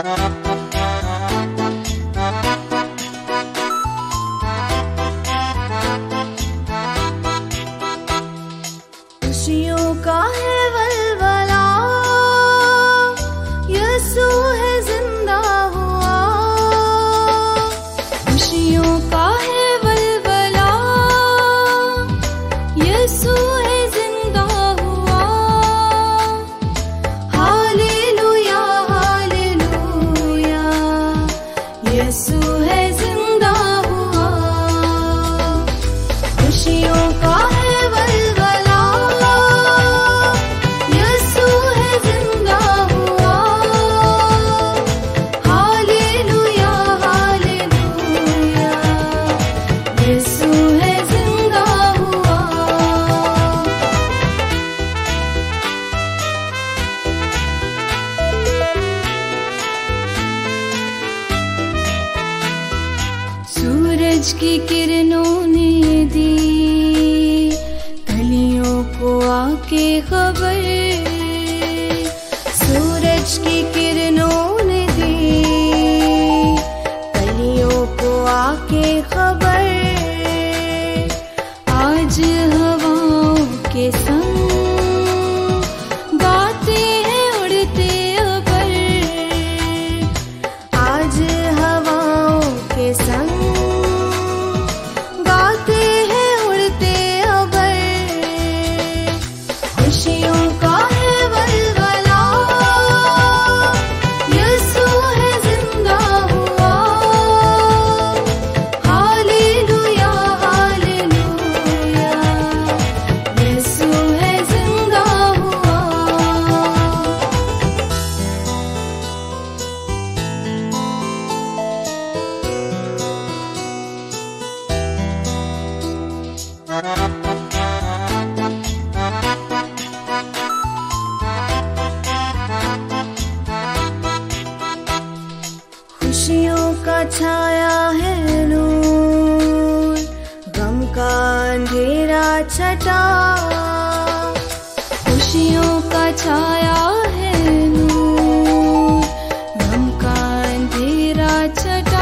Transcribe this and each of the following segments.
खुशियों का है वलवला, यीशु है जिंदा हुआ। खुशियों का है वलवला, यीशु है जिंदा हुआ। हालेलुया हालेलुया, यीशु है जिंदा हुआ। खुशियों का है वलवला, यीशु है जिंदा हुआ। हालेलुया हालेलुया, यीशु है जिंदा हुआ। सूरज की किरणों ने दी कलियों को आके खबर। सूरज की किरणों ने दी कलियों को आके खबर। आज हवाओं के संग गाते हैं उड़ते अबर। आज हवाओं के संग गाते हैं उड़ते अबर। खुशियों का है वलवला, यीशु है जिंदा हुआ। हालेलुया हालेलुया, यीशु है जिंदा हुआ। खुशियों का छाया है नूर, गम का अंधेरा छटा। खुशियों का छाया है नूर, गम का अंधेरा छटा।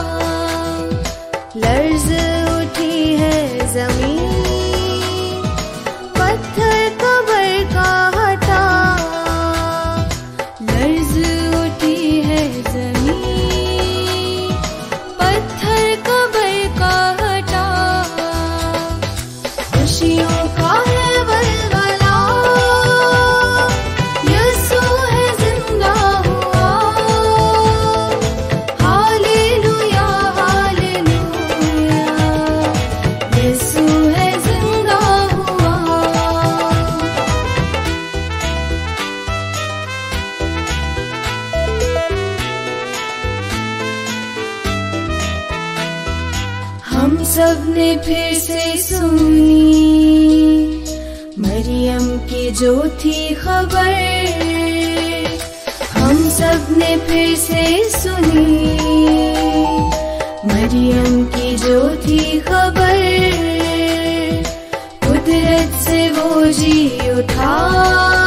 लर्ज़ उठी है जमीन, पत्थर कब्र का हटा। लर्ज़ उठी है जमीन, पत्थर कब्र का हटा। खुशियों का है वलवला, यीशु है जिंदा हुआ। हालेलुया हालेलुया, यीशु है जिंदा हुआ। हम सब ने फिर से सुनी मरियम की जो थी खबर। हम सब ने फिर से सुनी मरियम की जो थी खबर। कुदरत से वो जी उठा,